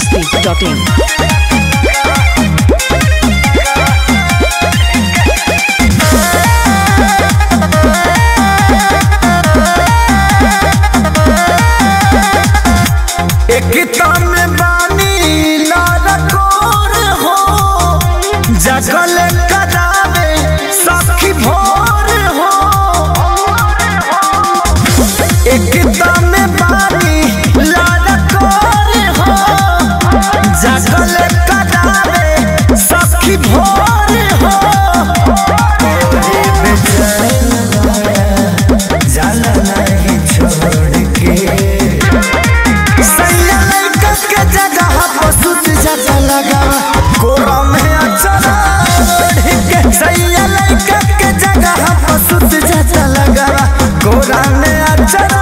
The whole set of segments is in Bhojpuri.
masti.in. में बानी लारकोर हो जगल करावे सखी भोर हो एकता में बानी लारकोर हो जगल करावे सखी भोर हो जाला नहीं छोड़ के जगह लगा गोरा में अचरा सैया लड़का के जगह पसुत जगह लगा गोरा में अचरा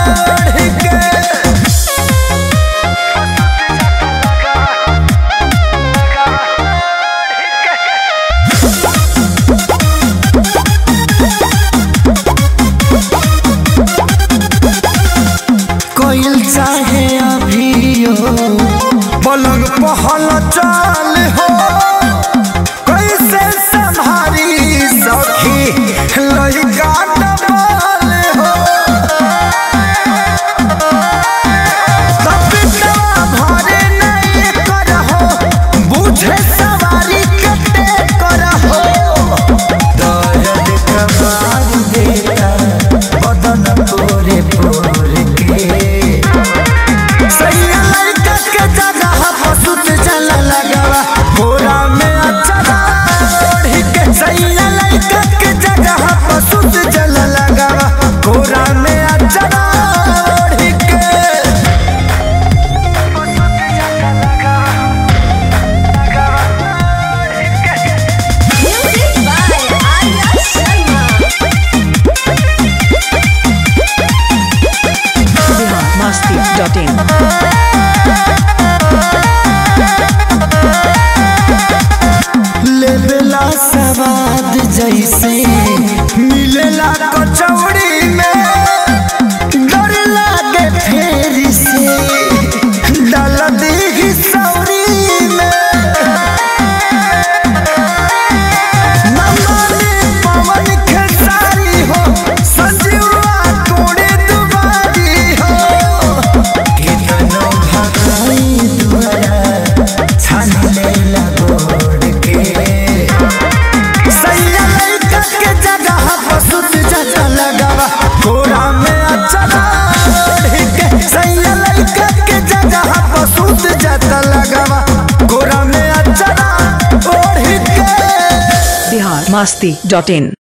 कोयल चाहे अभी पलंग पहल चाल हो कैसे संभारी सखी लड़का डबल हो भरे नहीं करहो बुझे सवारी कटे करहो दर्द कबार देता बदन पूरे पूरे के सैया लड़का के जगह पसुत जला लगावा गोरा में अचरा ओढ़ी के सैया लड़का के जगह पसुत जला लगावा गोरा में अचरा ओढ़ी के Music by Arya Sharma. masti.in. लेबेला सवाद जैसे मिलेला कचौड़ी में डर लागे फेर से डाल दी सौरी में नमाने पवन खेसारी हो संजीवा तोड़े दुबारी हो कितनो भगाई दुआरा छान लेला गोड़ के सैया लड़का के जगह पसुत जगह लगावा गोरा में अचरा ओढ़ी के सैया लड़का के जगह पसुत जगह लगावा गोरा में अचरा ओढ़ी के masti.in.